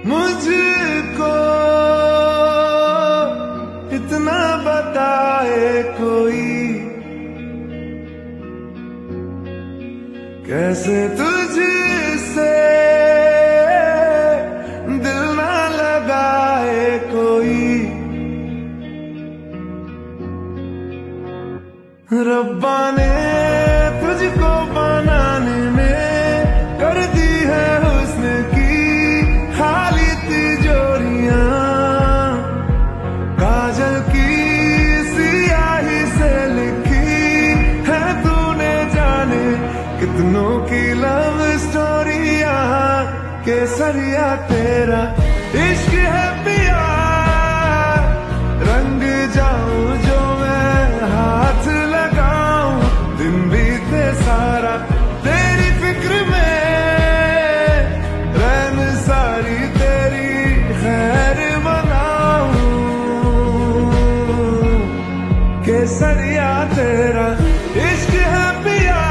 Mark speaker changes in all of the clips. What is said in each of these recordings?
Speaker 1: मुझको इतना बताए कोई, कैसे तुझसे दिल ना लगाए कोई। रब्बा ने तुझको बनाने में कर दी है हुस्न की खाली तिजोरियां, काजल की सियाही से लिखी है तूने जाने कितनों की लव स्टोरियां। केसरिया तेरा इश्क है पिया, रंग जाऊं जो मैं हाथ लगाऊं, दिन बीते सारा तेरी फिक्र में, रैन सारी तेरी खैर मनाऊं। केसरिया तेरा इश्क है पिया,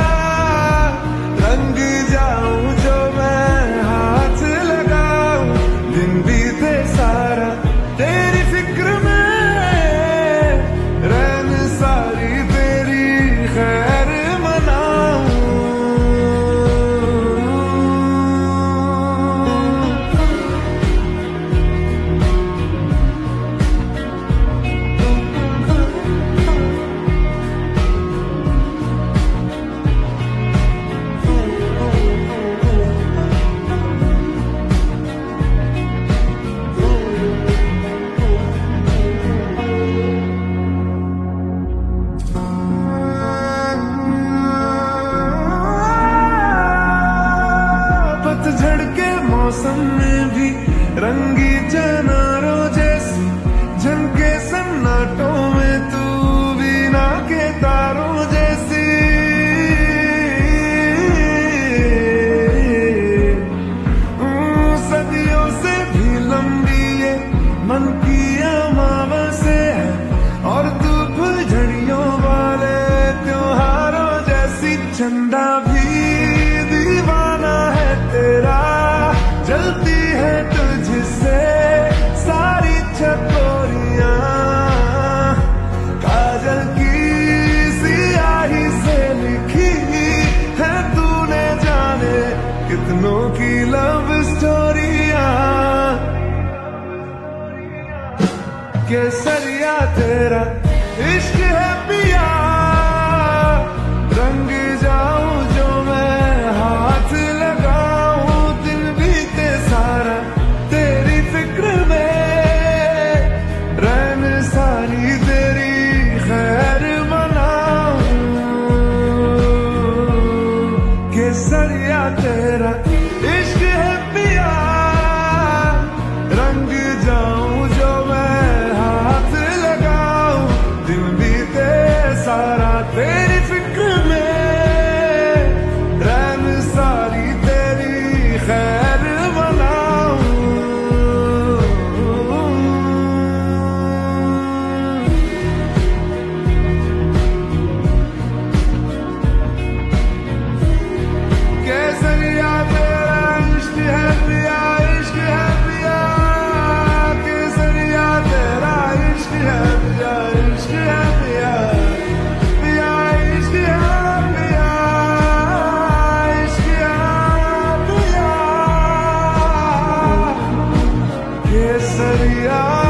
Speaker 1: रंग जाऊं जो मैं हाथ लगाऊं, दिन बीते सारा तेरी फिक्र में, रैन सारी तेरी खैर मनाऊं। पतझड़ के मौसम में भी रंगी चनारों जैसी झनके सन्नाटों में तू बीना के तारों जैसी। सदियों से भी लंबी ये मन की अमावस्या है, और तू फुलझड़ियों वाले त्योहारों जैसी। चंदा भी दीवाना है तेरा, जलती है तुझसे सारी चकोरियां, काजल की सियाही से लिखी है तूने जाने कितनों की लव स्टोरियां। केसरिया तेरा इश्क है पिया, रंग जाऊं जो मैं हाथ लगाऊं, दिन बीते सारा तेरी फिक्र में, रैन सारी तेरी खैर मनाऊं। केसरिया तेरा इश्क है पिया, रंग जाऊं जो मैं हाथ लगाऊं, दिन बीते सारा तेरी फिक्र में, रैन सारी तेरी खैर मनाऊं। केसरिया तेरा इश्क है पिया, इश्क है पिया। केसरिया तेरा इश्क है पिया, इश्क है पिया। पिया इश्क है पिया, इश्क है पिया। केसरिया